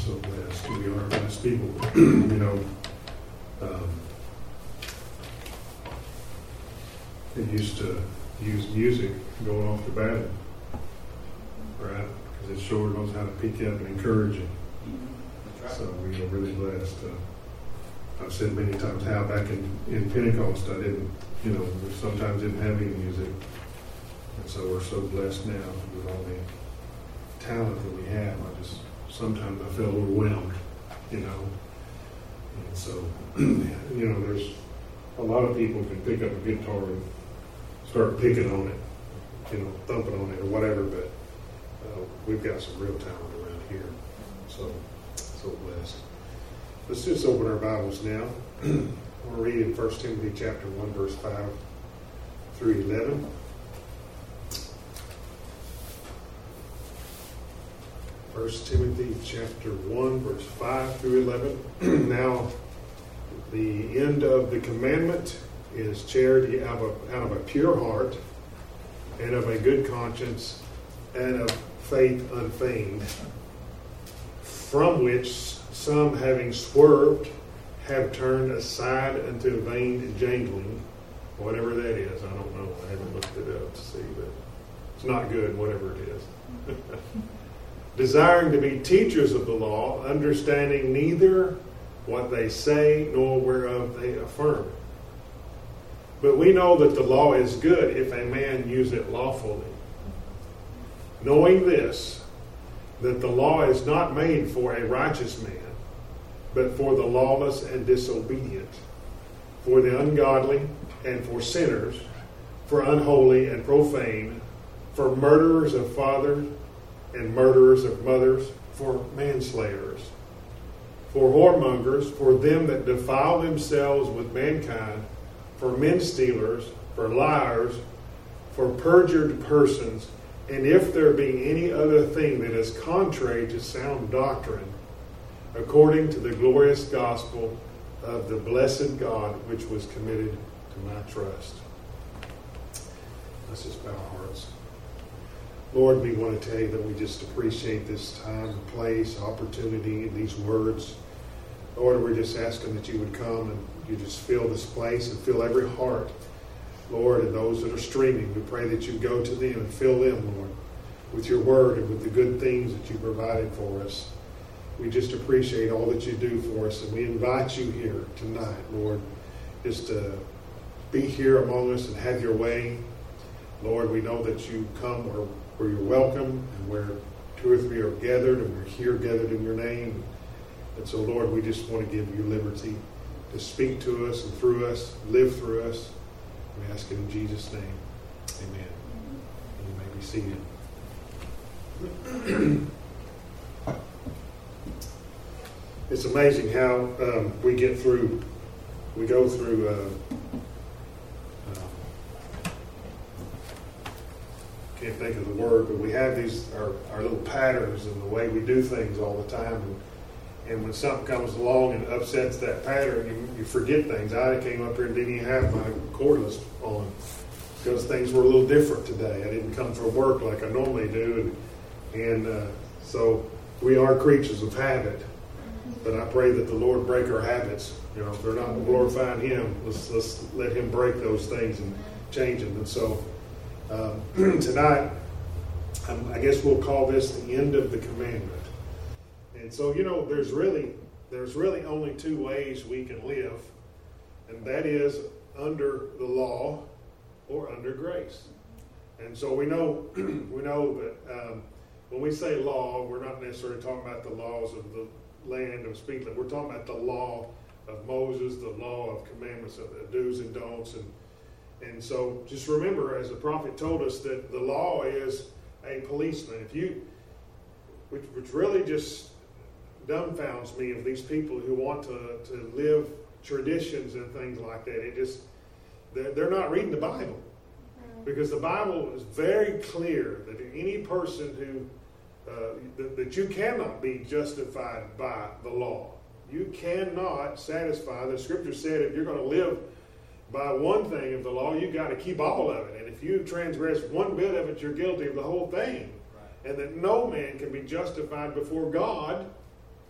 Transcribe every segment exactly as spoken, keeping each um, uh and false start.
So blessed. We are blessed people. You know, um, they used to use music going off to battle, right? Because it sure knows how to pick you up and encourage you. Right. So we are really blessed. Uh, I've said many times how back in, in Pentecost I didn't, you know, we sometimes didn't have any music. And so we're so blessed now with all the talent that we have. I just, sometimes I feel overwhelmed, you know. And so, you know, there's a lot of people can pick up a guitar and start picking on it, you know, thumping on it or whatever, but uh, we've got some real talent around here. So, so blessed. Let's just open our Bibles now. We'll read in First Timothy chapter one, verse five through eleven. First Timothy chapter one, verse five through eleven. Now, the end of the commandment is charity out of, a, out of a pure heart and of a good conscience and of faith unfeigned, from which some, having swerved, have turned aside unto vain jangling, whatever that is. I don't know. I haven't looked it up to see, but it's not good, whatever it is. Desiring to be teachers of the law, understanding neither what they say nor whereof they affirm. But we know that the law is good if a man use it lawfully. Knowing this, that the law is not made for a righteous man, but for the lawless and disobedient, for the ungodly and for sinners, for unholy and profane, for murderers of fathers and murderers of mothers, for manslayers, for whoremongers, for them that defile themselves with mankind, for men stealers, for liars, for perjured persons, and if there be any other thing that is contrary to sound doctrine, according to the glorious gospel of the blessed God, which was committed to my trust. Let's just bow our hearts. Lord, we want to tell you that we just appreciate this time, place, opportunity, and these words. Lord, we're just asking that you would come and you just fill this place and fill every heart. Lord, and those that are streaming, we pray that you go to them and fill them, Lord, with your word and with the good things that you provided for us. We just appreciate all that you do for us, and we invite you here tonight, Lord, just to be here among us and have your way. Lord, we know that you come where, where you're welcome and where two or three are gathered, and we're here gathered in your name. And so, Lord, we just want to give you liberty to speak to us and through us, live through us. We ask it in Jesus' name. Amen. You may be seated. It's amazing how um, we get through, we go through, uh, uh, can't think of the word, but we have these, our, our little patterns and the way we do things all the time. And, and when something comes along and upsets that pattern, you, you forget things. I came up here and didn't even have my cordless on because things were a little different today. I didn't come from work like I normally do. And, and uh, so we are creatures of habit. But I pray that the Lord break our habits. You know, if they're not glorifying him, let's, let's let him break those things and change them. And so um, tonight, um, I guess we'll call this the end of the commandment. And so, you know, there's really, there's really only two ways we can live, and that is under the law or under grace. And so we know, we know that um, when we say law, we're not necessarily talking about the laws of the land of speaking. We're talking about the law of Moses, the law of commandments, of the do's and don'ts. And and so just remember, as the prophet told us, that the law is a policeman. If you, which, which really just dumbfounds me of these people who want to, to live traditions and things like that. It just, they're, they're not reading the Bible. Because the Bible is very clear that any person who Uh, that, that you cannot be justified by the law. You cannot satisfy. The scripture said if you're going to live by one thing of the law, you've got to keep all of it. And if you transgress one bit of it, you're guilty of the whole thing. Right. And that no man can be justified before God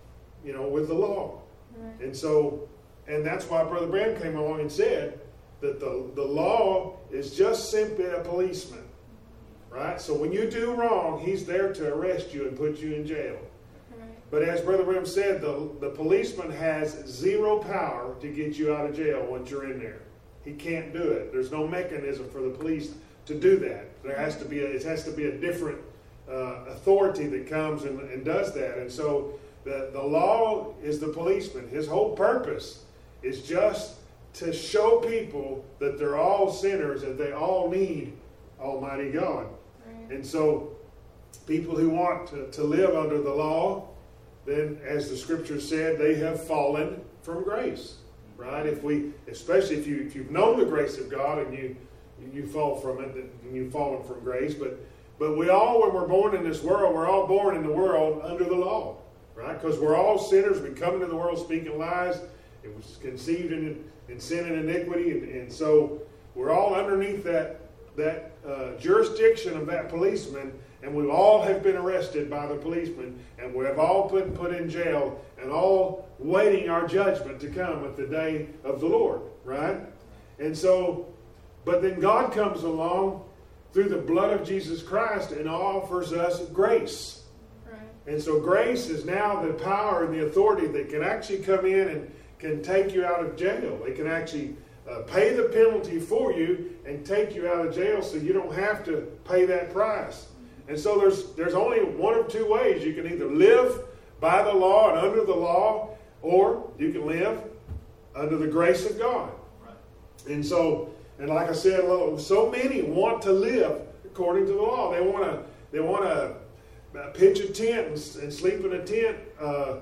you know, with the law. Right. And so, and that's why Brother Branham came along and said that the, the law is just simply a policeman. Right? So when you do wrong, he's there to arrest you and put you in jail. Right. But as Brother Branham said, the, the policeman has zero power to get you out of jail once you're in there. He can't do it. There's no mechanism for the police to do that. There has to be a, it has to be a different uh, authority that comes and, and does that. And so the, the law is the policeman. His whole purpose is just to show people that they're all sinners and they all need Almighty God. Right. And so people who want to, to live under the law, then as the scripture said, they have fallen from grace. Right? If we, especially if you if you've known the grace of God and you you fall from it, and you've fallen from grace. But but we all, when we're born in this world, we're all born in the world under the law, right? Because we're all sinners. We come into the world speaking lies. It was conceived in in sin and iniquity, and, and so we're all underneath that that uh, jurisdiction of that policeman. And we all have been arrested by the policeman, and we have all been put in jail, and all waiting our judgment to come at the day of the Lord, right? And so, but then God comes along through the blood of Jesus Christ and offers us grace. Right. And so grace is now the power and the authority that can actually come in and can take you out of jail. It can actually uh, pay the penalty for you and take you out of jail so you don't have to pay that price. And so there's there's only one of two ways. You can either live by the law and under the law, or you can live under the grace of God. Right. And so, and like I said, so many want to live according to the law. They want to they want to pitch a tent and, and sleep in a tent uh,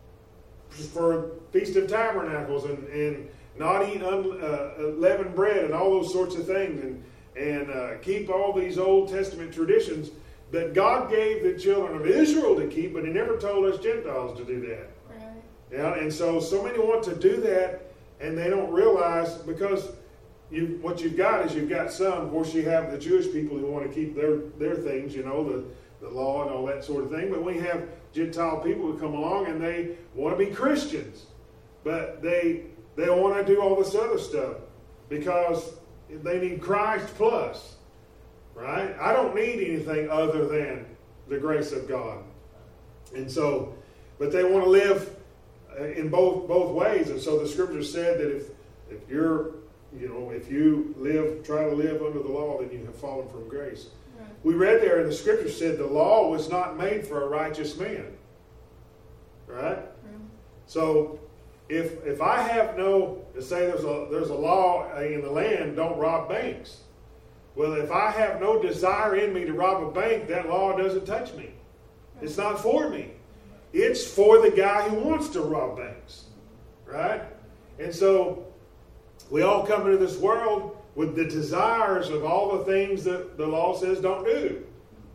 for Feast of Tabernacles and, and not eat un, uh, leavened bread and all those sorts of things, and and uh, keep all these Old Testament traditions that God gave the children of Israel to keep, but He never told us Gentiles to do that. Right. Yeah, and so so many want to do that, and they don't realize, because you what you've got is you've got some. Of course, you have the Jewish people who want to keep their their things, you know, the the law and all that sort of thing. But we have Gentile people who come along and they want to be Christians, but they they want to do all this other stuff because they need Christ plus. Right? I don't need anything other than the grace of God. And so, but they want to live in both both ways. And so the scripture said that if if you're, you know, if you live, try to live under the law, then you have fallen from grace. Right. We read there in the scripture said the law was not made for a righteous man. Right? Right. So if if I have no, to say there's a there's a law in the land, don't rob banks. Well, if I have no desire in me to rob a bank, that law doesn't touch me. It's not for me. It's for the guy who wants to rob banks. Right? And so we all come into this world with the desires of all the things that the law says don't do.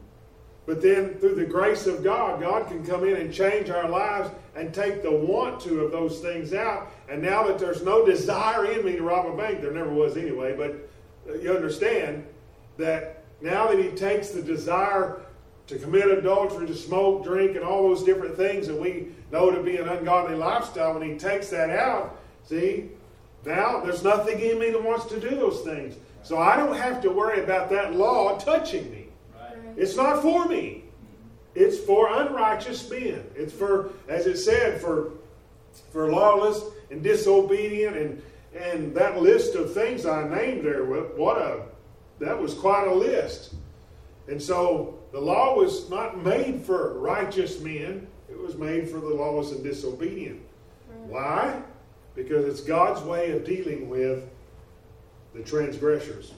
But then through the grace of God, God can come in and change our lives and take the want to of those things out. And now that there's no desire in me to rob a bank, there never was anyway, but you understand that now that He takes the desire to commit adultery, to smoke, drink, and all those different things that we know to be an ungodly lifestyle, when He takes that out, see, now there's nothing in me that wants to do those things. So I don't have to worry about that law touching me. Right. It's not for me. It's for unrighteous men. It's for, as it said, for for lawless and disobedient, and and that list of things I named there, what a, that was quite a list. And so the law was not made for righteous men. It was made for the lawless and disobedient. Right. Why? Because it's God's way of dealing with the transgressors.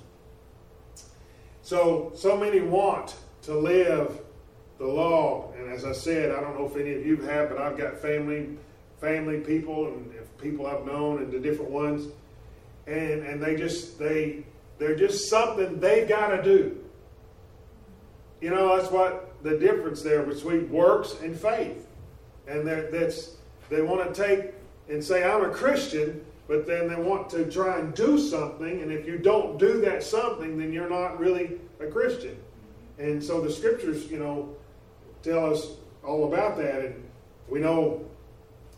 So, so many want to live the law. And as I said, I don't know if any of you have, but I've got family family people and people I've known and the different ones. And and they just, they, they're just something they got to do. You know, that's what the difference there between works and faith. And that's, they want to take and say, I'm a Christian, but then they want to try and do something. And if you don't do that something, then you're not really a Christian. And so the scriptures, you know, tell us all about that. And we know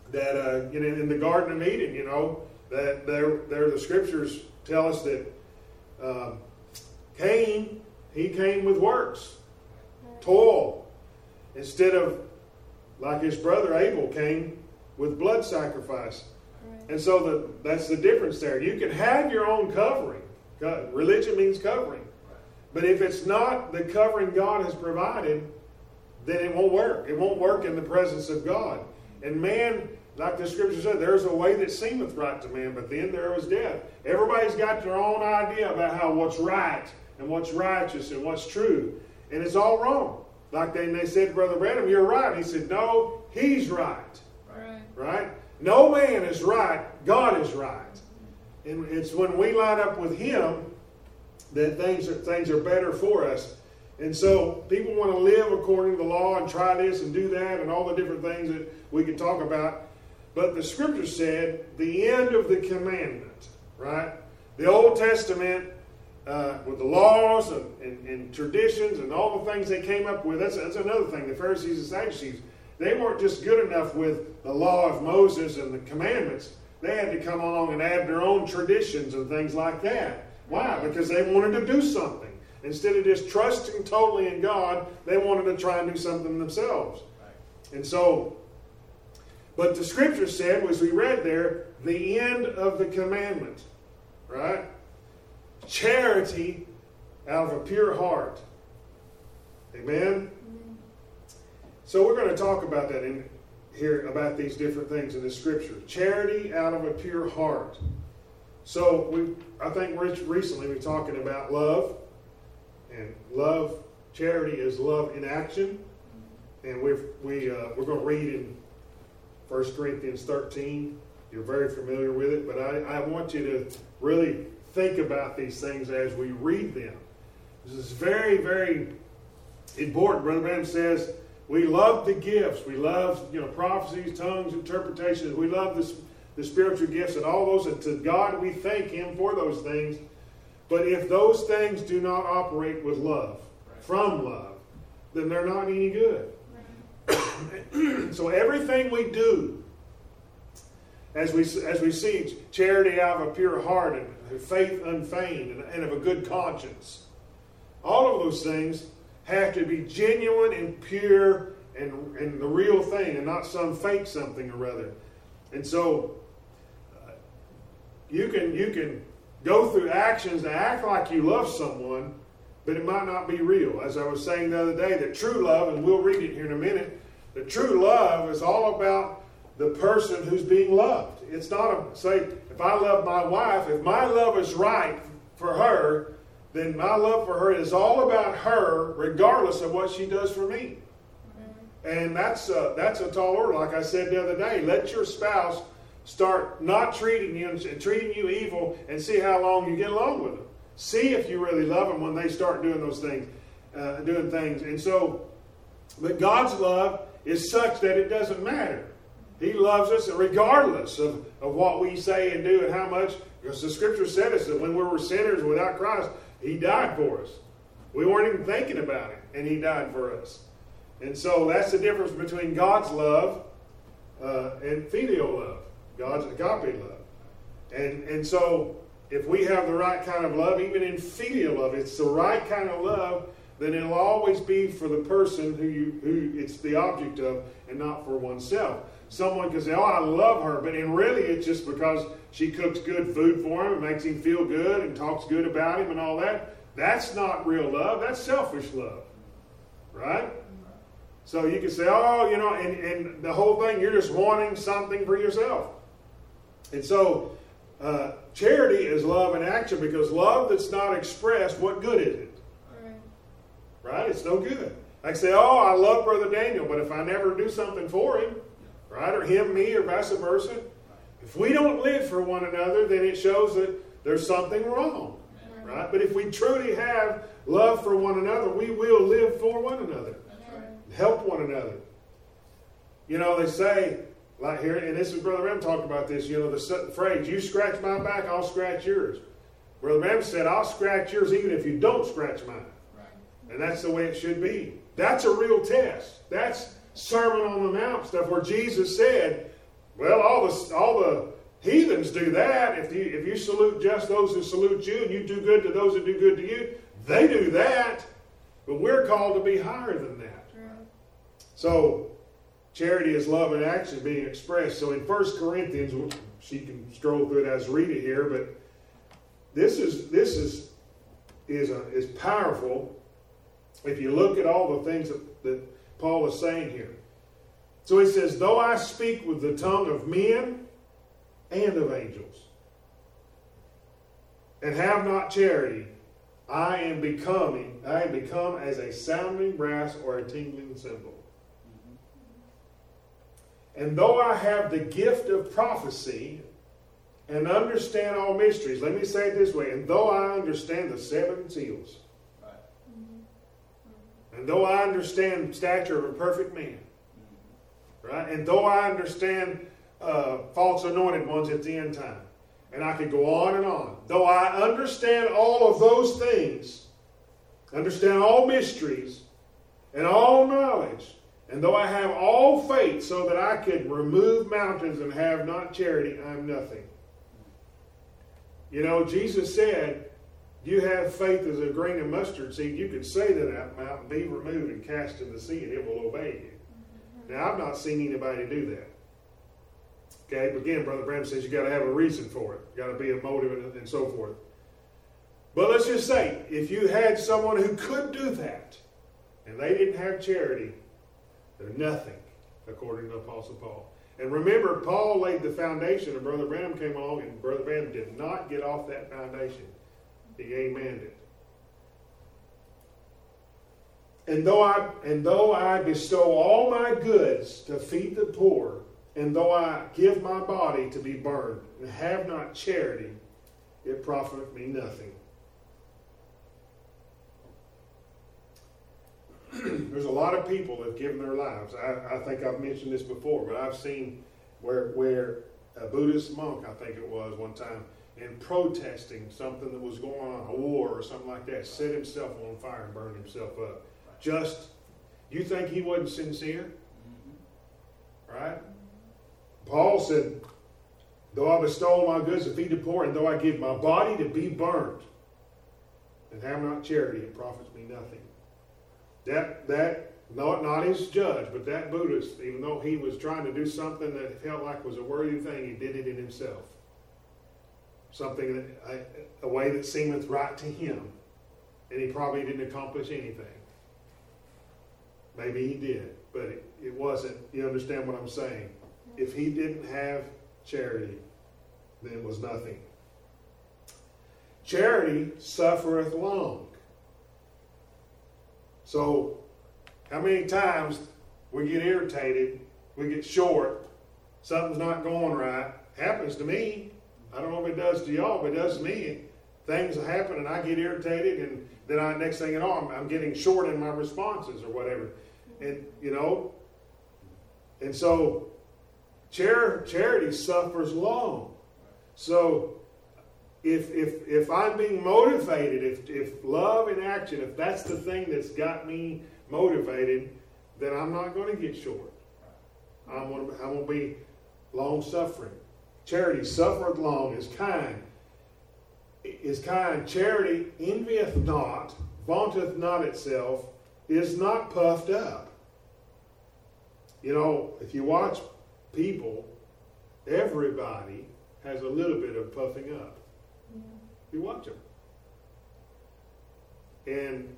that uh, you know, in the Garden of Eden, you know, that there, there the scriptures tell us that um, Cain, he came with works, toil, instead of like his brother Abel came with blood sacrifice. Right. And so the, that's the difference there. You can have your own covering. Religion means covering. Right. But if it's not the covering God has provided, then it won't work. It won't work in the presence of God. And man, like the scripture said, there's a way that seemeth right to man, but then there is death. Everybody's got their own idea about how what's right and what's righteous and what's true. And it's all wrong. Like they, they said to Brother Branham, you're right. He said, no, he's right. Right. Right? No man is right. God is right. And it's when we line up with him that things are, things are better for us. And so people want to live according to the law and try this and do that and all the different things that we can talk about. But the scripture said the end of the commandment, right? The Old Testament, uh, with the laws and, and, and traditions and all the things they came up with, that's, that's another thing. The Pharisees and Sadducees, they weren't just good enough with the law of Moses and the commandments. They had to come along and add their own traditions and things like that. Why? Because they wanted to do something. Instead of just trusting totally in God, they wanted to try and do something themselves. And so, but the scripture said, as we read there, the end of the commandment, right? Charity out of a pure heart. Amen? Amen. So we're going to talk about that in here, about these different things in the scripture. Charity out of a pure heart. So we, I think recently we were talking about love. And love, charity is love in action. And we've, we, uh, we're going to read in First Corinthians thirteen. You're very familiar with it. But I, I want you to really think about these things as we read them. This is very, very important. Brother Branham says we love the gifts. We love, you know, prophecies, tongues, interpretations. We love this, the spiritual gifts and all those. And to God we thank Him for those things. But if those things do not operate with love, right, from love, then they're not any good. Right. So everything we do, as we as we see charity out of a pure heart and faith unfeigned and, and of a good conscience, all of those things have to be genuine and pure and, and the real thing and not some fake something or other. And so uh, you can you can go through actions to act like you love someone, but it might not be real. As I was saying the other day, that true love, and we'll read it here in a minute, the true love is all about the person who's being loved. It's not a, say, if I love my wife, if my love is right for her, then my love for her is all about her, regardless of what she does for me. Mm-hmm. And that's a, that's a tall order. Like I said the other day, let your spouse start not treating you and treating you evil and see how long you get along with them. See if you really love them when they start doing those things, uh, doing things. And so, but God's love is such that it doesn't matter. He loves us regardless of, of what we say and do and how much, because the scripture said us that when we were sinners without Christ, He died for us. We weren't even thinking about it, and He died for us. And so that's the difference between God's love uh, and filial love, God's agape love. And, and so if we have the right kind of love, even in filial love, it's the right kind of love, then it'll always be for the person who you, who it's the object of and not for oneself. Someone can say, oh, I love her, but in really it's just because she cooks good food for him and makes him feel good and talks good about him and all that. That's not real love. That's selfish love. Right? So you can say, oh, you know, and, and the whole thing, you're just wanting something for yourself. And so uh, charity is love in action, because love that's not expressed, what good is it? Right? It's no good. I can say, oh, I love Brother Daniel, but if I never do something for him, right, or him, me, or vice versa, if we don't live for one another, then it shows that there's something wrong. Right? But if we truly have love for one another, we will live for one another. Help one another. You know, they say, like here, and this is Brother Ram talked about this, you know, the phrase, you scratch my back, I'll scratch yours. Brother Ram said, I'll scratch yours even if you don't scratch mine. And that's the way it should be. That's a real test. That's Sermon on the Mount stuff where Jesus said, Well, all the all the heathens do that. If you if you salute just those who salute you, and you do good to those who do good to you, they do that. But we're called to be higher than that. Right. So charity is love in action being expressed. So in First Corinthians, she can scroll through it as read it here, but this is this is is a, is powerful if you look at all the things that, that Paul is saying here. So he says, though I speak with the tongue of men and of angels, and have not charity, I am becoming, I am become as a sounding brass or a tingling cymbal. And though I have the gift of prophecy and understand all mysteries, let me say it this way, and though I understand the seven seals, right. And though I understand the stature of a perfect man, right, and though I understand uh, false anointed ones at the end time, and I could go on and on, though I understand all of those things, understand all mysteries and all knowledge, and though I have all faith so that I could remove mountains and have not charity, I'm nothing. You know, Jesus said, you have faith as a grain of mustard seed, you could say to that mountain, be removed and cast in the sea, and it will obey you. Now, I've not seen anybody do that. Okay, but again, Brother Branham says you got to have a reason for it. You got to be a motive and, and so forth. But let's just say, if you had someone who could do that, and they didn't have charity, they're nothing, according to Apostle Paul. And remember, Paul laid the foundation, and Brother Branham came along, and Brother Branham did not get off that foundation. He amened it. And though I and though I bestow all my goods to feed the poor, and though I give my body to be burned, and have not charity, it profiteth me nothing. There's a lot of people that have given their lives. I, I think I've mentioned this before, but I've seen where where a Buddhist monk, I think it was one time, in protesting something that was going on, a war or something like that, set himself on fire and burned himself up. Just, you think he wasn't sincere? Right? Paul said, though I bestow my goods to feed the poor, and though I give my body to be burned, and have not charity, it profits me nothing. That, that not, not his judge, but that Buddhist, even though he was trying to do something that he felt like was a worthy thing, he did it in himself. Something, that, a, a way that seemeth right to him. And he probably didn't accomplish anything. Maybe he did, but it, it wasn't. You understand what I'm saying? If he didn't have charity, then it was nothing. Charity suffereth long. So, how many times we get irritated, we get short, something's not going right. Happens to me. I don't know if it does to y'all, but it does to me. Things happen and I get irritated, and then I, next thing you know, I'm, I'm getting short in my responses or whatever. And, you know, and so char- charity suffers long. So if if if I'm being motivated, if if love in action, if that's the thing that's got me motivated, then I'm not going to get short. I'm going to, I'm going to be long-suffering. Charity suffereth long, is kind. Is kind. Charity envieth not, vaunteth not itself, is not puffed up. You know, if you watch people, everybody has a little bit of puffing up. Yeah. You watch them. And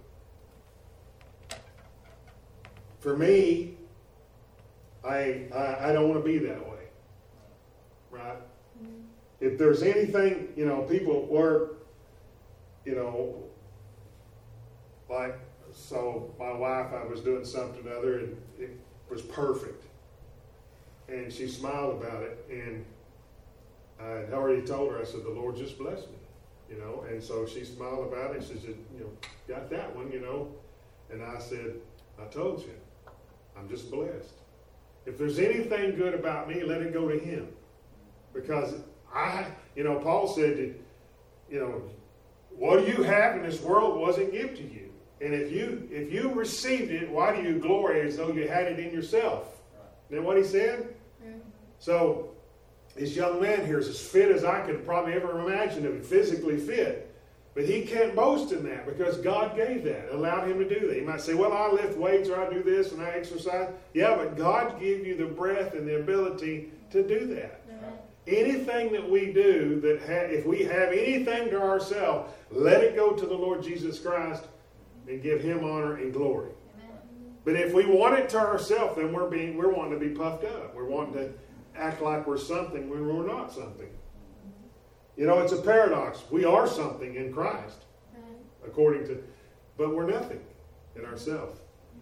for me, I, I, I don't want to be that way. Right? Mm-hmm. If there's anything, you know, people at work, you know, like, so my wife, I was doing something or other, and it was perfect. And she smiled about it, and I had already told her, I said, the Lord just blessed me, you know. And so she smiled about it, and she said, you know, got that one, you know. And I said, I told you, I'm just blessed. If there's anything good about me, let it go to him. Because I, you know, Paul said that, you know, what you have in this world wasn't given to you. And if you if you received it, why do you glory as though you had it in yourself? Right. Isn't that what he said? Yeah. So this young man here is as fit as I could probably ever imagine him, physically fit. But he can't boast in that because God gave that, allowed him to do that. He might say, well, I lift weights or I do this and I exercise. Yeah, but God gave you the breath and the ability to do that. Amen. Anything that we do, that ha- if we have anything to ourselves, let it go to the Lord Jesus Christ and give him honor and glory. Amen. But if we want it to ourselves, then we're being we're wanting to be puffed up. We're wanting to act like we're something when we're not something. You know, it's a paradox. We are something in Christ, according to, but we're nothing in ourselves.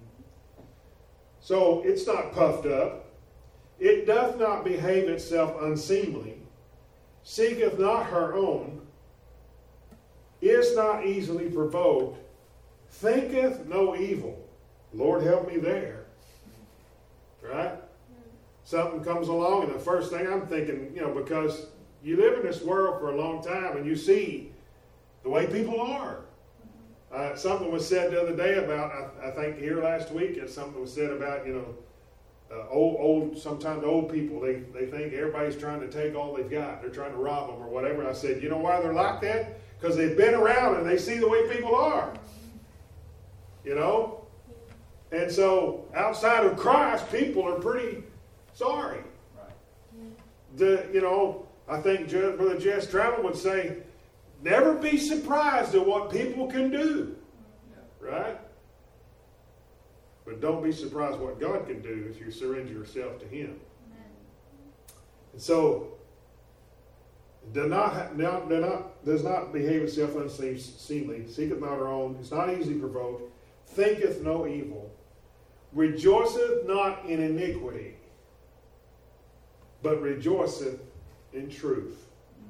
So it's not puffed up. It doth not behave itself unseemly, seeketh not her own, is not easily provoked, thinketh no evil. Lord, help me there. Right? Something comes along, and the first thing I'm thinking, you know, because you live in this world for a long time and you see the way people are. Uh, something was said the other day about, I, I think here last week, and something was said about, you know, uh, old, old, sometimes old people, they, they think everybody's trying to take all they've got. They're trying to rob them or whatever. And I said, you know why they're like that? Because they've been around and they see the way people are. You know? And so outside of Christ, people are pretty sorry. Right. The, you know, I think Brother Jess Trammell would say, never be surprised at what people can do. Yeah. Right? But don't be surprised what God can do if you surrender yourself to him. Amen. And so, do not, not, do not, does not behave itself unseemly, seeketh not her own, is not easily provoked, thinketh no evil, rejoiceth not in iniquity, but rejoiceth in truth.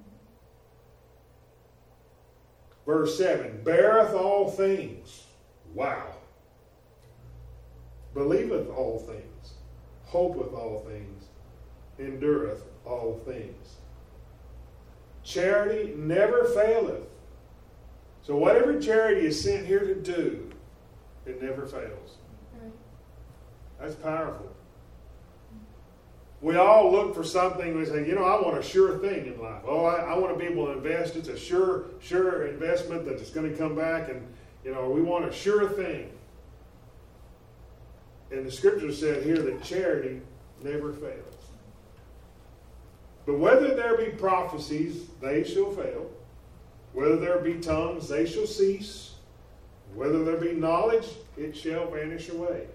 Verse seven, beareth all things. Wow. Believeth all things. Hopeth all things. Endureth all things. Charity never faileth. So whatever charity is sent here to do, it never fails. That's powerful. We all look for something. We say, you know, I want a sure thing in life. Oh, I, I want to be able to invest. It's a sure, sure investment that it's going to come back. And, you know, we want a sure thing. And the scripture said here that charity never fails. But whether there be prophecies, they shall fail. Whether there be tongues, they shall cease. Whether there be knowledge, it shall vanish away.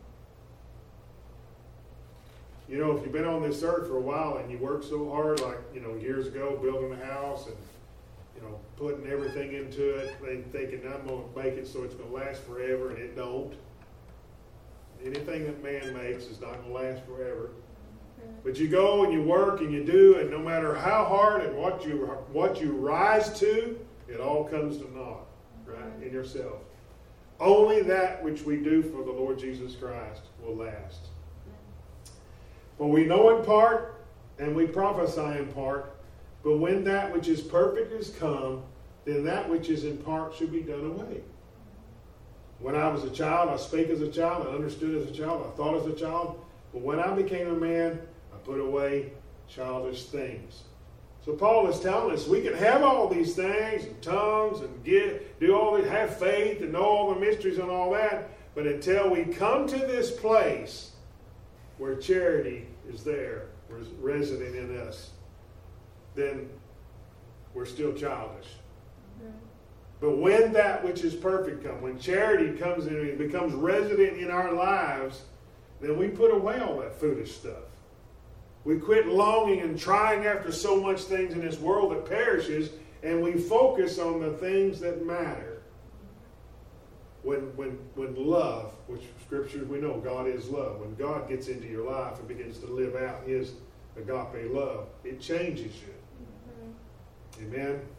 You know, if you've been on this earth for a while and you work so hard, like, you know, years ago, building a house and, you know, putting everything into it, and thinking, I'm going to make it so it's going to last forever, and it don't. Anything that man makes is not going to last forever. But you go and you work and you do, and no matter how hard and what you what you rise to, it all comes to naught, right, in yourself. Only that which we do for the Lord Jesus Christ will last. For we know in part, and we prophesy in part, but when that which is perfect is come, then that which is in part should be done away. When I was a child, I spake as a child, I understood as a child, I thought as a child, but when I became a man, I put away childish things. So Paul is telling us we can have all these things, and tongues, and get, do all this, have faith, and know all the mysteries and all that, but until we come to this place where charity is there, resident in us, then we're still childish. Mm-hmm. But when that which is perfect comes, when charity comes in and becomes resident in our lives, then we put away all that foolish stuff. We quit longing and trying after so much things in this world that perishes, and we focus on the things that matter. When, when, when love, which scripture we know God is love, when God gets into your life and begins to live out his agape love, it changes you. Mm-hmm. Amen?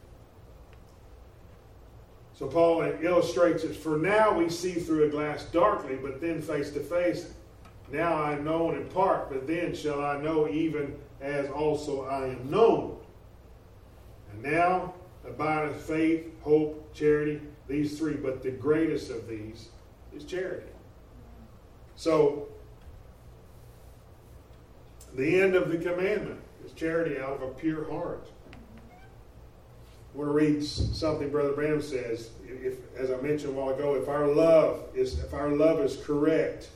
So Paul illustrates it, for now we see through a glass darkly, but then face to face. Now I am known in part, but then shall I know even as also I am known. And now abideth faith, hope, charity, these three, but the greatest of these is charity. So, The end of the commandment is charity out of a pure heart. I want to read something Brother Branham says. If, as I mentioned a while ago, if our love is if our love is correct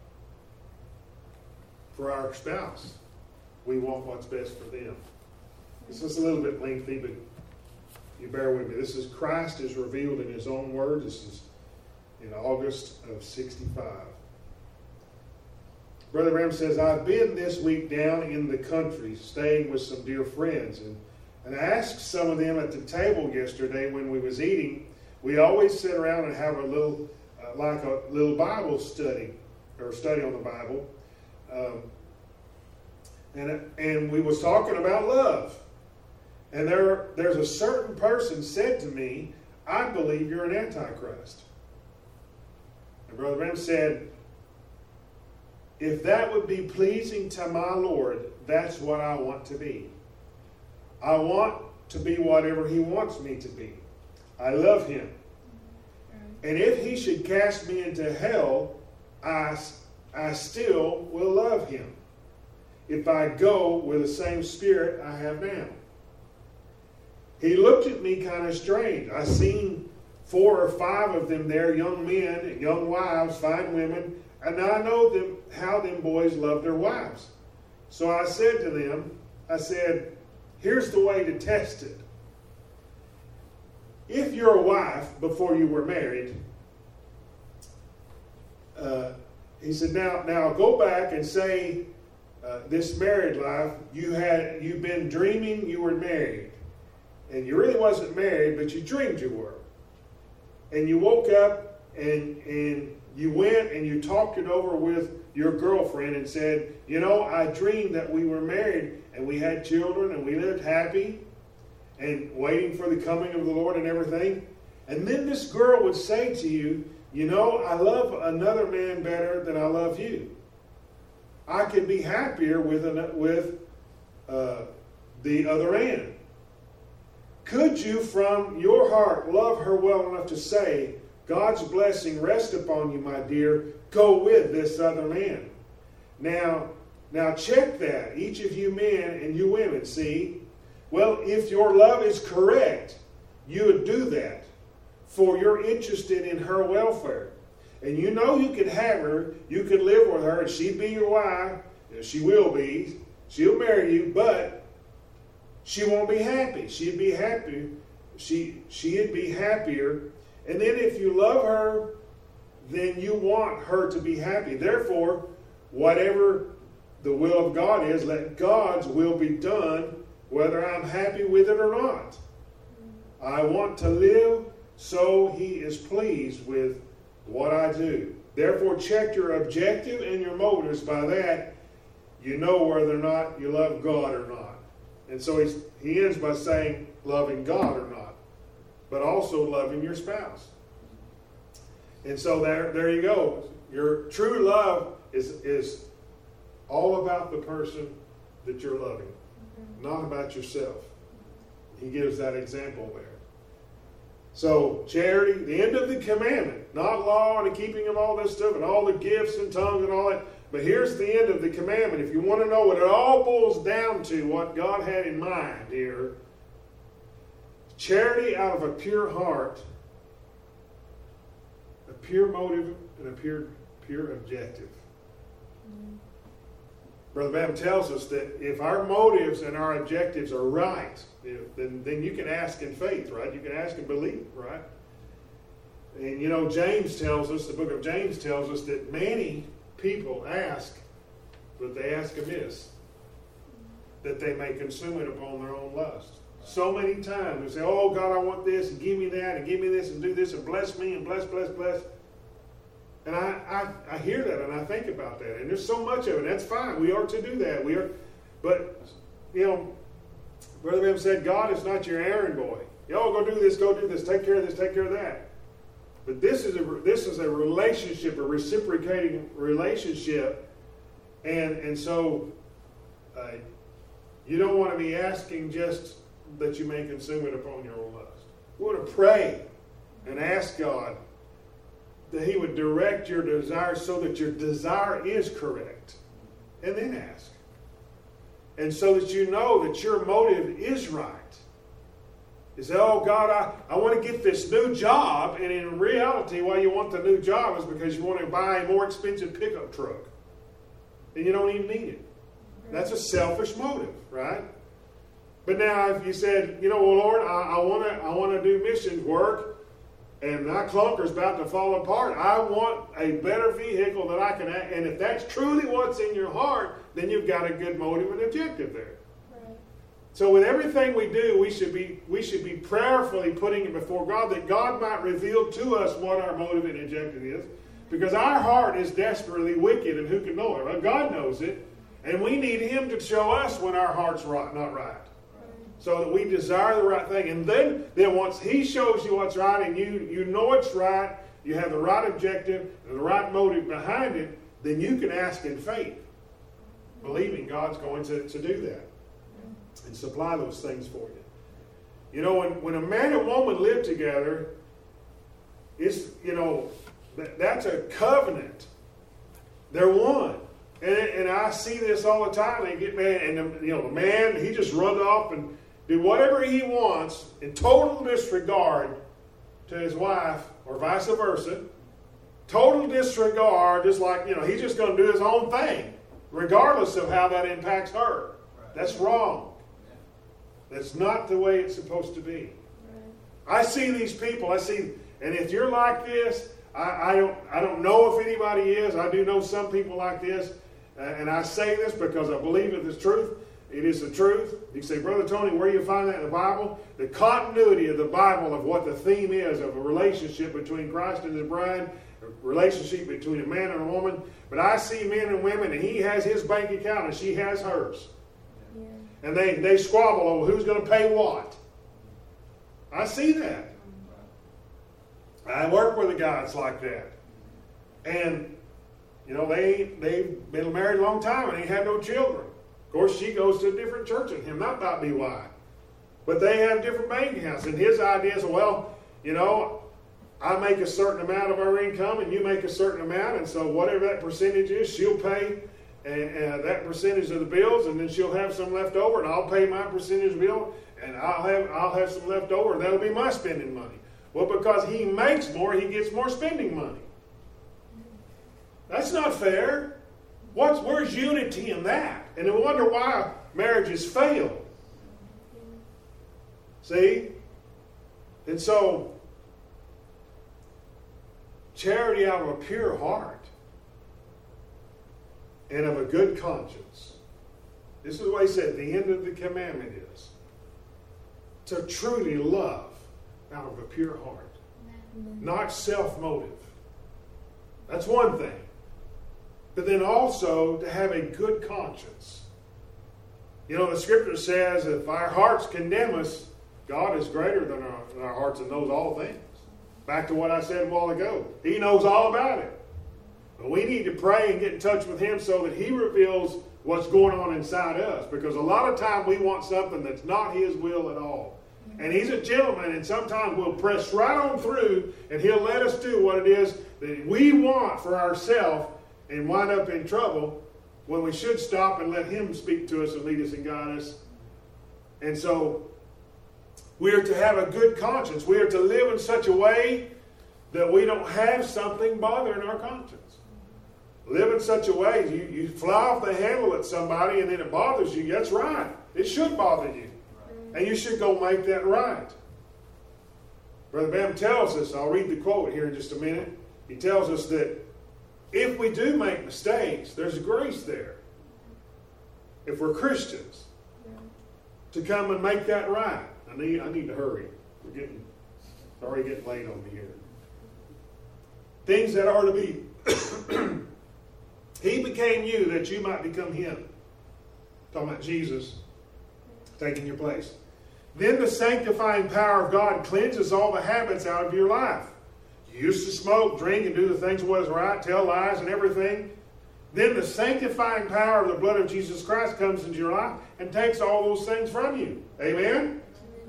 for our spouse, we want what's best for them. This is a little bit lengthy, but you bear with me. This is Christ is revealed in His own word. This is in August of sixty-five. Brother Branham says, I've been this week down in the country staying with some dear friends, and, and I asked some of them at the table yesterday when we was eating. We always sit around and have a little, uh, like a little Bible study, or study on the Bible. Um, and, and we was talking about love. And there, there's a certain person said to me, I believe you're an antichrist. And Brother Branham said, if that would be pleasing to my Lord, that's what I want to be. I want to be whatever He wants me to be. I love Him. And if He should cast me into hell, I, I still will love Him, if I go with the same spirit I have now. He looked at me kind of strange. I seen four or five of them there, young men and young wives, fine women, and I know them how them boys love their wives. So I said to them, I said, here's the way to test it. If you're a wife before you were married, uh, he said, now, now go back and say, uh, this married life, you had you've been dreaming you were married. And you really wasn't married, but you dreamed you were. And you woke up and and you went and you talked it over with your girlfriend and said, you know, I dreamed that we were married and we had children and we lived happy and waiting for the coming of the Lord and everything. And then this girl would say to you, you know, I love another man better than I love you. I could be happier with, an, with uh, the other man. Could you from your heart love her well enough to say, God's blessing rest upon you, my dear, go with this other man? Now, now check that, each of you men and you women, see? Well, if your love is correct, you would do that, for you're interested in her welfare. And you know you can have her, you can live with her, and she'd be your wife, and she will be, she'll marry you, but she won't be happy. She'd be happy. She, she'd be happier. And then if you love her, then you want her to be happy. Therefore, whatever the will of God is, let God's will be done, whether I'm happy with it or not. I want to live so He is pleased with what I do. Therefore, check your objective and your motives. By that, you know whether or not you love God or not. And so he's, he ends by saying loving God or not, but also loving your spouse. And so there, there you go. Your true love is, is all about the person that you're loving, mm-hmm. not about yourself. He gives that example there. So charity, the end of the commandment, not law and the keeping of all this stuff and all the gifts and tongues and all that. But here's the end of the commandment. If you want to know what it all boils down to, what God had in mind here, charity out of a pure heart, a pure motive, and a pure, pure objective. Mm-hmm. Brother Bam tells us that if our motives and our objectives are right, then, then you can ask in faith, right? You can ask and believe, right? And you know, James tells us, the book of James tells us that many people ask, but they ask amiss, that they may consume it upon their own lust. So many times we say, oh God, I want this, and give me that, and give me this, and do this, and bless me, and bless, bless, bless. And I, I, I hear that, and I think about that, and there's so much of it. That's fine. We are to do that. We are, but, you know, Brother Bim said, God is not your errand boy. Y'all go do this, go do this, take care of this, take care of that. But this is a this is a relationship, a reciprocating relationship, and and so uh, you don't want to be asking just that you may consume it upon your own lust. You want to pray and ask God that He would direct your desire so that your desire is correct, and then ask. And so that you know that your motive is right. You say, oh God, I, I want to get this new job. And in reality, why you want the new job is because you want to buy a more expensive pickup truck. And you don't even need it. That's a selfish motive, right? But now if you said, you know, well, Lord, I, I want to I want to do missions work, and my clunker's about to fall apart. I want a better vehicle that I can, and if that's truly what's in your heart, then you've got a good motive and objective there. So with everything we do, we should be we should be prayerfully putting it before God, that God might reveal to us what our motive and objective is. Because our heart is desperately wicked, and who can know it? Well, God knows it. And we need Him to show us when our heart's right, not right. So that we desire the right thing. And then, then once He shows you what's right, and you, you know it's right, you have the right objective and the right motive behind it, then you can ask in faith, believing God's going to, to do that and supply those things for you. You know, when, when a man and woman live together, it's, you know, that, that's a covenant. They're one. And, and I see this all the time. They get mad, and the, you know, the man, he just runs off and do whatever he wants in total disregard to his wife, or vice versa. Total disregard, just like, you know, he's just going to do his own thing, regardless of how that impacts her. That's wrong. That's not the way it's supposed to be. I see these people, I see, and if you're like this, I, I don't I don't know if anybody is. I do know some people like this, uh, and I say this because I believe it is truth. It is the truth. You say, Brother Tony, where do you find that in the Bible? The continuity of the Bible of what the theme is of a relationship between Christ and His bride, a relationship between a man and a woman. But I see men and women, and he has his bank account and she has hers. Yeah. And they, they squabble over who's going to pay what. I see that. I work with a guy that's like that. And, you know, they, they've been married a long time and he had no children. Of course, she goes to a different church than him, not about B Y. But they have different bank accounts. And his idea is, well, you know, I make a certain amount of our income and you make a certain amount. And so whatever that percentage is, she'll pay and, and that percentage of the bills, and then she'll have some left over, and I'll pay my percentage bill, and I'll have I'll have some left over, and that'll be my spending money. Well, because he makes more, he gets more spending money. That's not fair. What's where's unity in that? And I wonder why marriages fail. See? And so, charity out of a pure heart and of a good conscience. This is what he said, the end of the commandment is to truly love out of a pure heart. Amen. Not self-motive. That's one thing. But then also to have a good conscience. You know, the scripture says if our hearts condemn us, God is greater than our, than our hearts and knows all things. Back to what I said a while ago. He knows all about it. But we need to pray and get in touch with Him so that He reveals what's going on inside us. Because a lot of times we want something that's not His will at all. And He's a gentleman, and sometimes we'll press right on through and He'll let us do what it is that we want for ourselves and wind up in trouble when we should stop and let Him speak to us and lead us and guide us. And so we are to have a good conscience. We are to live in such a way that we don't have something bothering our conscience. Live in such a way, you, you fly off the handle at somebody and then it bothers you. That's right. It should bother you. And you should go make that right. Brother Bam tells us, I'll read the quote here in just a minute. He tells us that if we do make mistakes, there's grace there. If we're Christians, to come and make that right. I need, I need to hurry. We're getting, it's already getting late on me here. Things that are to be. He became you that you might become Him. Talking about Jesus taking your place. Then the sanctifying power of God cleanses all the habits out of your life. You used to smoke, drink, and do the things that was right, tell lies and everything. Then the sanctifying power of the blood of Jesus Christ comes into your life and takes all those things from you. Amen?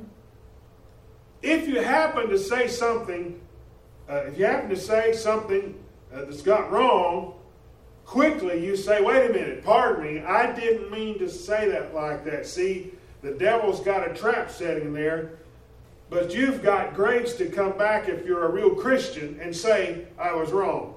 If you happen to say something, uh, if you happen to say something uh, that's got wrong, quickly you say, wait a minute, pardon me, I didn't mean to say that like that. See, the devil's got a trap setting there, but you've got grace to come back if you're a real Christian and say, I was wrong.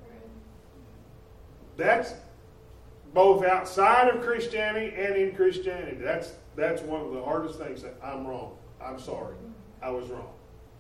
That's both outside of Christianity and in Christianity. That's, that's one of the hardest things. That I'm wrong. I'm sorry. I was wrong.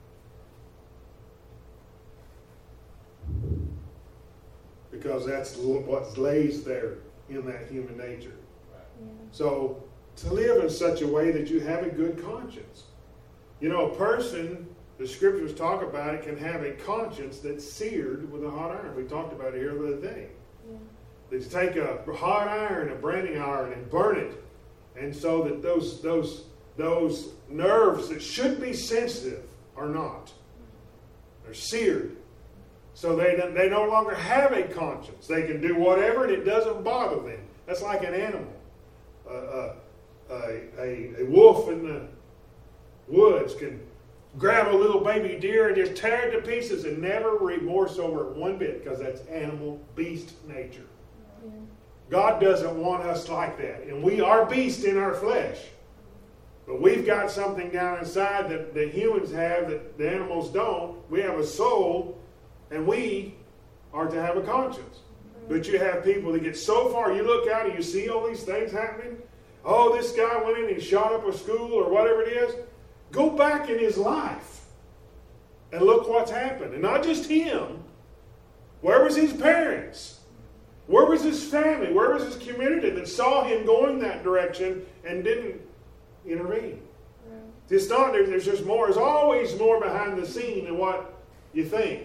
Because that's what lays there in that human nature. Yeah. So, to live in such a way that you have a good conscience. You know, a person, the scriptures talk about it, can have a conscience that's seared with a hot iron. We talked about it here the other day. Yeah. They take a hot iron, a branding iron, and burn it. And so that those, those, those nerves that should be sensitive are not. They're seared. So they, they no longer have a conscience. They can do whatever and it doesn't bother them. That's like an animal. Uh, uh, a, a, a wolf in the woods can grab a little baby deer and just tear it to pieces and never remorse over it one bit, because that's animal, beast nature. Yeah. God doesn't want us like that. And we are beasts in our flesh. But we've got something down inside that, that humans have that the animals don't. We have a soul, and we are to have a conscience. But you have people that get so far, you look out and you see all these things happening. Oh, this guy went in and shot up a school or whatever it is. Go back in his life and look what's happened. And not just him. Where was his parents? Where was his family? Where was his community that saw him going that direction and didn't intervene? Yeah. It's not, there's just more. There's always more behind the scene than what you think.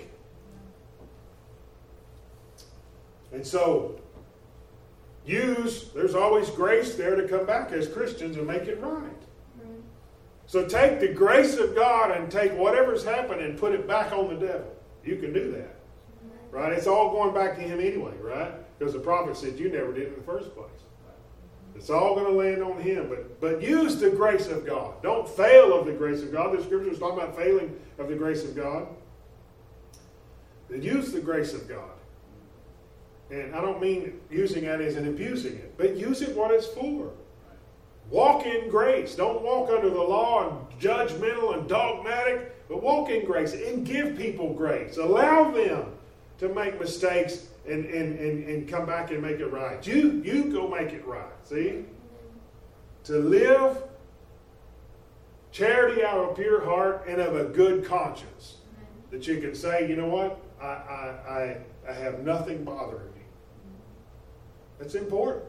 And so, use, there's always grace there to come back as Christians and make it right. Mm-hmm. So take the grace of God and take whatever's happened and put it back on the devil. You can do that. Mm-hmm. Right? It's all going back to him anyway, right? Because the prophet said you never did in the first place. It's all going to land on him. But, but use the grace of God. Don't fail of the grace of God. The scripture is talking about failing of the grace of God. But use the grace of God. And I don't mean using that as in abusing it, but use it what it's for. Walk in grace. Don't walk under the law and judgmental and dogmatic, but walk in grace and give people grace. Allow them to make mistakes and, and, and, and come back and make it right. You, you go make it right. See? To live charity out of a pure heart and of a good conscience. That you can say, you know what? I, I, I, I have nothing bothering me. That's important.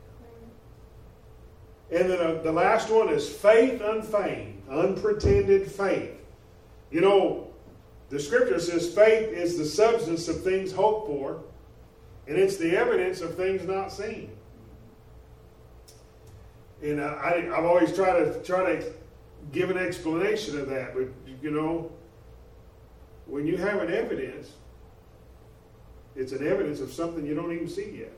And then uh, the last one is faith unfeigned, unpretended faith. You know, the scripture says faith is the substance of things hoped for, and it's the evidence of things not seen. And uh, I, I've always tried to try to give an explanation of that, but you know, when you have an evidence, it's an evidence of something you don't even see yet.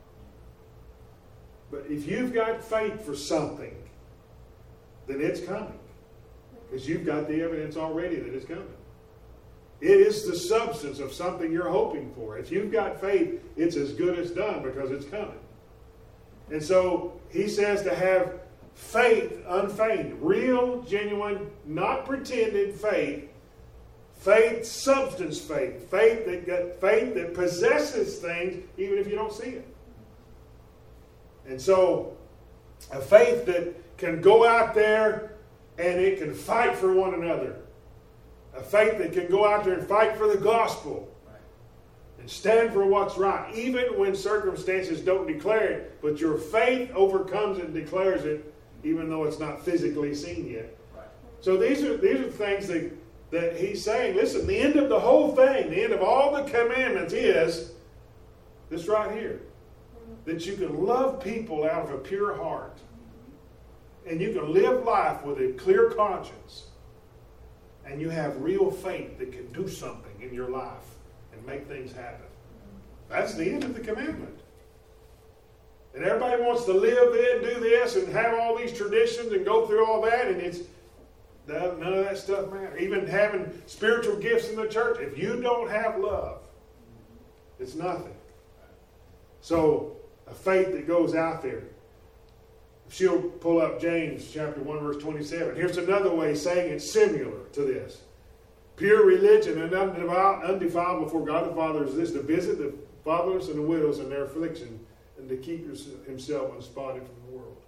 But if you've got faith for something, then it's coming. Because you've got the evidence already that it's coming. It is the substance of something you're hoping for. If you've got faith, it's as good as done because it's coming. And so he says to have faith unfeigned, real, genuine, not pretended faith. Faith, substance faith. Faith that got, faith that possesses things even if you don't see it. And so, a faith that can go out there and it can fight for one another. A faith that can go out there and fight for the gospel. And stand for what's right. Even when circumstances don't declare it. But your faith overcomes and declares it even though it's not physically seen yet. So these are, these are things that, that he's saying. Listen, the end of the whole thing, the end of all the commandments is this right here. That you can love people out of a pure heart. And you can live life with a clear conscience. And you have real faith that can do something in your life and make things happen. That's the end of the commandment. And everybody wants to live it, do this, and have all these traditions and go through all that. And it's none of that stuff matters. Even having spiritual gifts in the church. If you don't have love, it's nothing. So, a faith that goes out there. She'll pull up James chapter one, verse twenty-seven. Here's another way saying it's similar to this. Pure religion and undefiled before God the Father is this, to visit the fatherless and the widows in their affliction, and to keep himself unspotted from the world.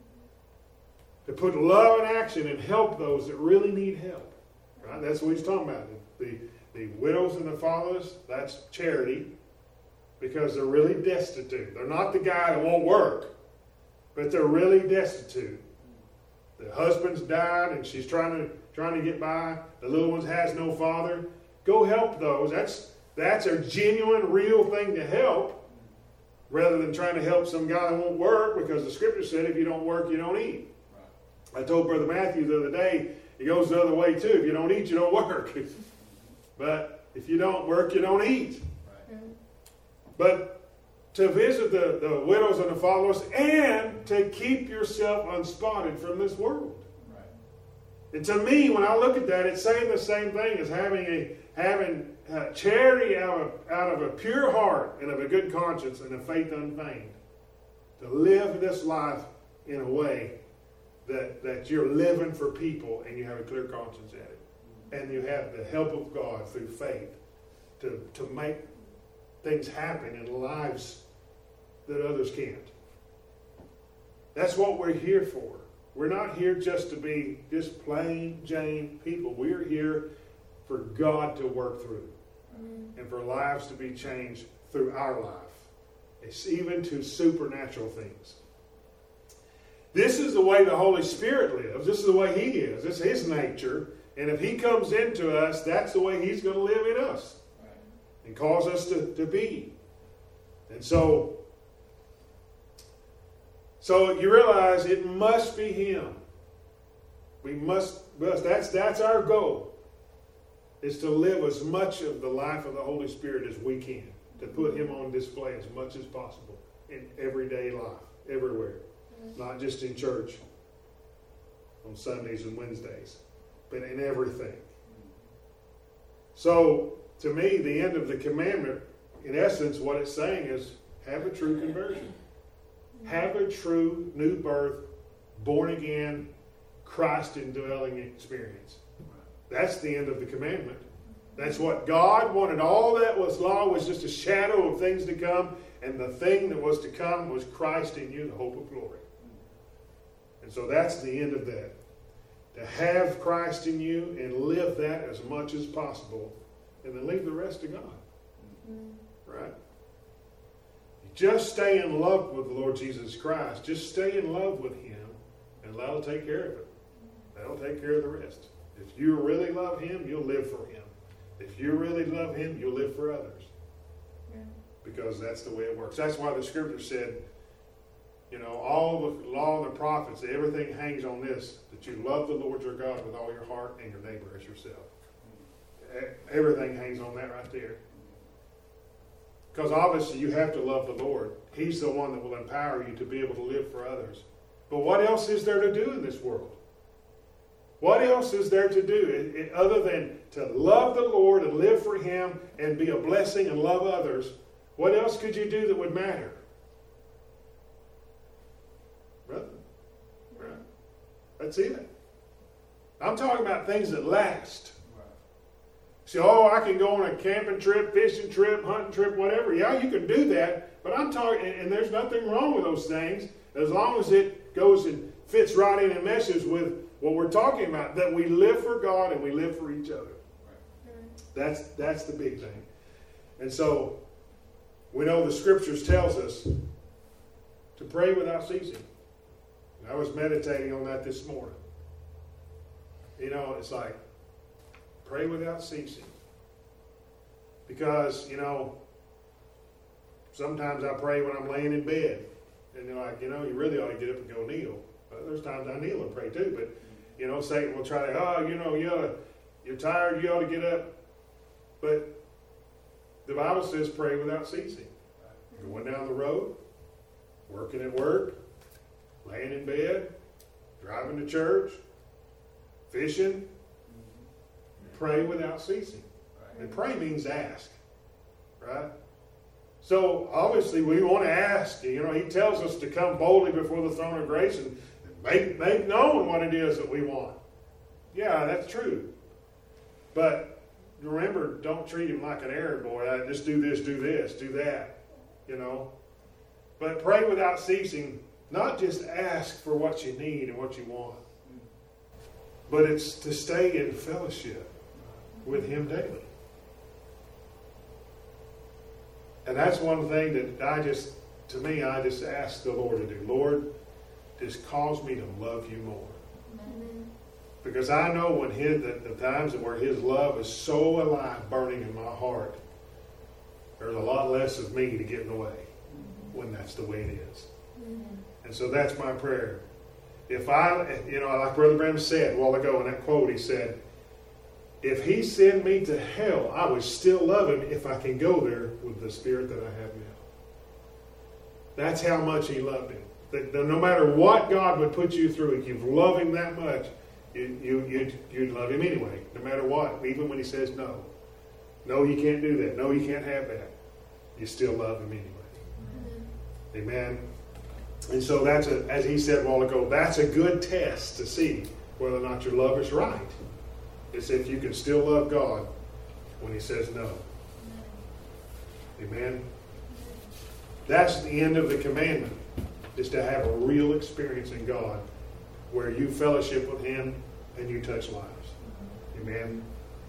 To put love in action and help those that really need help. Right? That's what he's talking about. The, the widows and the fatherless, that's charity, because they're really destitute. They're not the guy that won't work, but they're really destitute. The husband's died and she's trying to trying to get by. The little one has no father. Go help those. That's that's a genuine, real thing to help, rather than trying to help some guy that won't work, because the scripture said if you don't work, you don't eat. Right. I told Brother Matthew the other day, it goes the other way too. If you don't eat, you don't work. But if you don't work, you don't eat. Right. But to visit the, the widows and the fatherless, and to keep yourself unspotted from this world. Right. And to me, when I look at that, it's saying the same thing as having a having uh, charity out of, out of a pure heart and of a good conscience and a faith unfeigned. To live this life in a way that, that you're living for people and you have a clear conscience at it. And you have the help of God through faith to, to make things happen in lives that others can't. That's what we're here for. We're not here just to be just plain Jane people. We're here for God to work through. Mm. And for lives to be changed through our life. It's even to supernatural things. This is the way the Holy Spirit lives. This is the way He is. This is His nature. And if He comes into us, that's the way He's going to live in us. Right. And cause us to, to be. And so, so you realize it must be Him. We must, that's, that's our goal. Is to live as much of the life of the Holy Spirit as we can. To put Him on display as much as possible in everyday life, everywhere. Mm-hmm. Not just in church on Sundays and Wednesdays, but in everything. So, to me, the end of the commandment, in essence, what it's saying is, have a true conversion. Have a true new birth, born again, Christ indwelling experience. That's the end of the commandment. That's what God wanted. All that was law was just a shadow of things to come, and the thing that was to come was Christ in you, the hope of glory. And so that's the end of that. To have Christ in you and live that as much as possible, and then leave the rest to God. Mm-hmm. Right? Just stay in love with the Lord Jesus Christ. Just stay in love with Him, and that'll take care of it. That'll take care of the rest. If you really love Him, you'll live for Him. If you really love Him, you'll live for others. Yeah. Because that's the way it works. That's why the scripture said, you know, all the law and the prophets, everything hangs on this, that you love the Lord your God with all your heart and your neighbor as yourself. Everything hangs on that right there. Because obviously you have to love the Lord. He's the one that will empower you to be able to live for others. But what else is there to do in this world? What else is there to do it, it, other than to love the Lord and live for Him and be a blessing and love others? What else could you do that would matter? Brother, right? That's it. I'm talking about things that last. Right. See, oh, I can go on a camping trip, fishing trip, hunting trip, whatever. Yeah, you can do that. But I'm talking, and, and there's nothing wrong with those things as long as it goes and fits right in and meshes with what we're talking about, that we live for God and we live for each other. Right. That's that's the big thing. And so we know the scriptures tells us to pray without ceasing. And I was meditating on that this morning. You know, it's like, pray without ceasing. Because, you know, sometimes I pray when I'm laying in bed. And you're like, you know, you really ought to get up and go kneel. Well, there's times I kneel and pray too, but you know, Satan will try to, oh, you know, you ought to, you're tired, you ought to get up. But the Bible says pray without ceasing. Going down the road, working at work, laying in bed, driving to church, fishing, pray without ceasing. And pray means ask, right? So obviously we want to ask. You know, he tells us to come boldly before the throne of grace and make, make known what it is that we want. Yeah, that's true. But remember, don't treat him like an errand boy. I just do this, do this, do that. You know. But pray without ceasing. Not just ask for what you need and what you want. But it's to stay in fellowship with him daily. And that's one thing that I just, to me, I just ask the Lord to do. Lord, just cause me to love you more. Amen. Because I know when his, the, the times where his love is so alive, burning in my heart, there's a lot less of me to get in the way when that's the way it is. Amen. And so that's my prayer. If I, you know, like Brother Branham said a while ago in that quote, he said, if he sent me to hell, I would still love him if I can go there with the spirit that I have now. That's how much he loved him. That no matter what God would put you through, if you love him that much, you, you, you'd, you'd love him anyway, no matter what, even when he says no. No, you can't do that. No, you can't have that. You still love him anyway. Mm-hmm. Amen. And so that's, a, as he said a while ago, that's a good test to see whether or not your love is right. It's if you can still love God when he says no. Amen. That's the end of the commandment, is to have a real experience in God where you fellowship with him and you touch lives. Amen.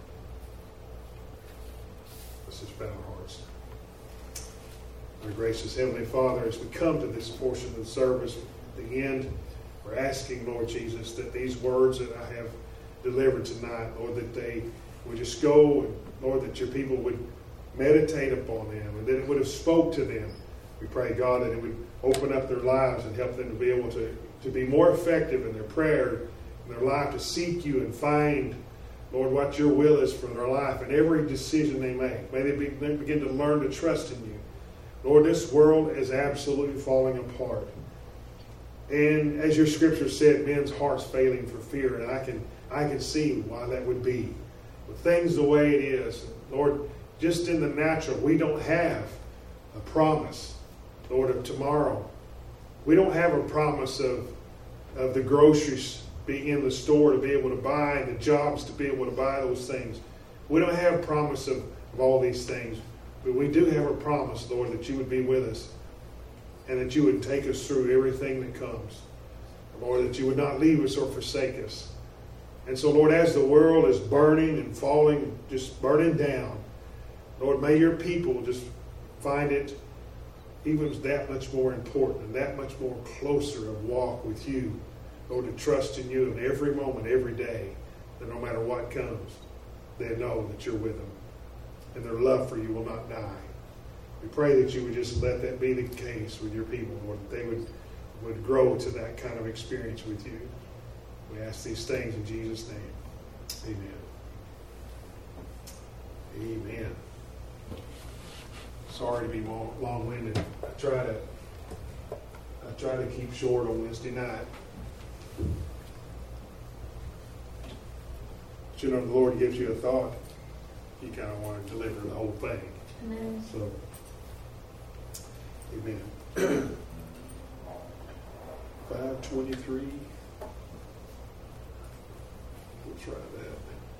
Let's just bow our hearts. Our gracious Heavenly Father, as we come to this portion of the service, the end, we're asking, Lord Jesus, that these words that I have delivered tonight, Lord, that they would just go, and Lord, that your people would meditate upon them, and that it would have spoke to them. We pray, God, that it would open up their lives and help them to be able to, to be more effective in their prayer, in their life, to seek you and find, Lord, what your will is for their life and every decision they make. May they, be, they begin to learn to trust in you. Lord, this world is absolutely falling apart. And as your scripture said, men's hearts failing for fear, and I can I can see why that would be. With things the way it is, Lord, just in the natural, we don't have a promise, Lord, of tomorrow. We don't have a promise of, of the groceries being in the store to be able to buy, and the jobs to be able to buy those things. We don't have a promise of, of all these things. But we do have a promise, Lord, that you would be with us and that you would take us through everything that comes. Lord, that you would not leave us or forsake us. And so, Lord, as the world is burning and falling, just burning down, Lord, may your people just find it even that much more important and that much more closer to walk with you. Lord, to trust in you in every moment, every day, that no matter what comes, they know that you're with them. And their love for you will not die. We pray that you would just let that be the case with your people, Lord, that they would, would grow to that kind of experience with you. We ask these things in Jesus' name. Amen. Amen. Sorry to be long-winded. I try to I try to keep short on Wednesday night. But you know, the Lord gives you a thought, you kind of want to deliver the whole thing. Amen. So, amen. five twenty-three. We'll try that.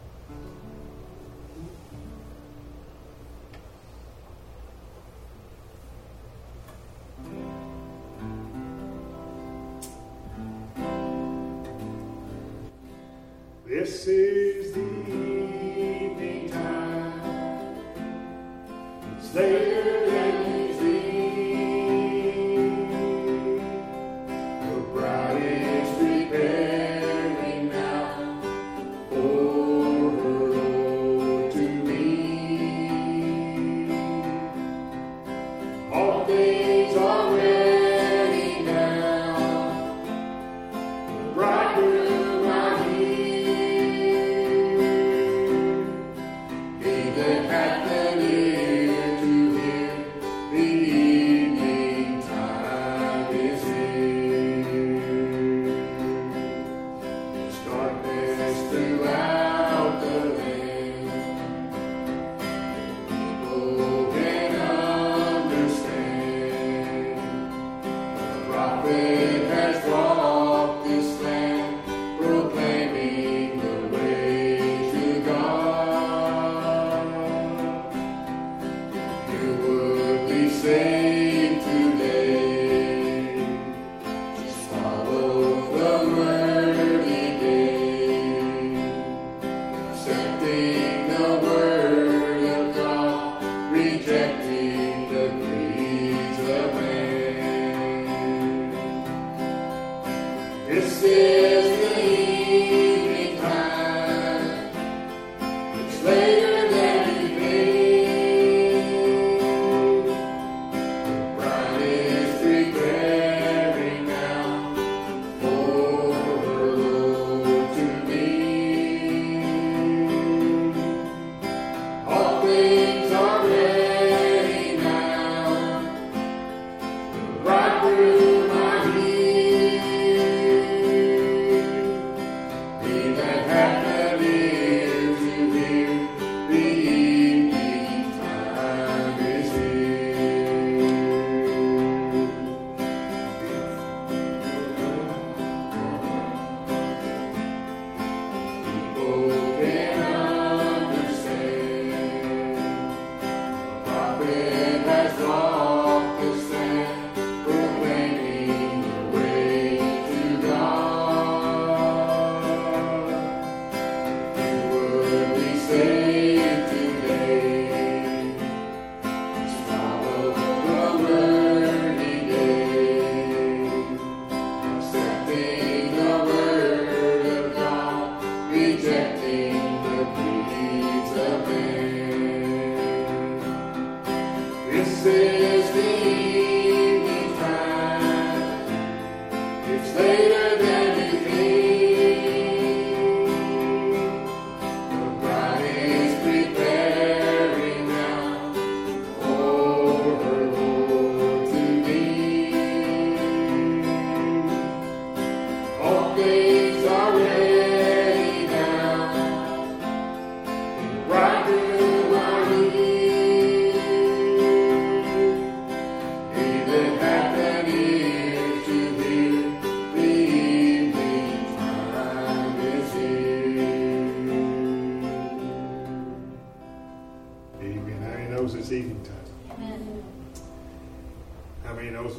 This is the evening time. It's later than you dream. The bride is preparing now for her Lord to meet. All things are ready now. The bridegroom are here. He that hath an ear to hear,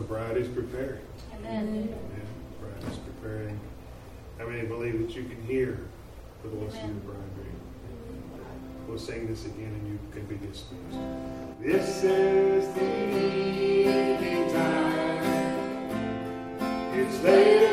the bride is preparing. Amen. Amen. The bride is preparing. How many believe that you can hear the voice of your bridegroom? We'll sing this again and you can be dismissed. This is the evening time. It's late.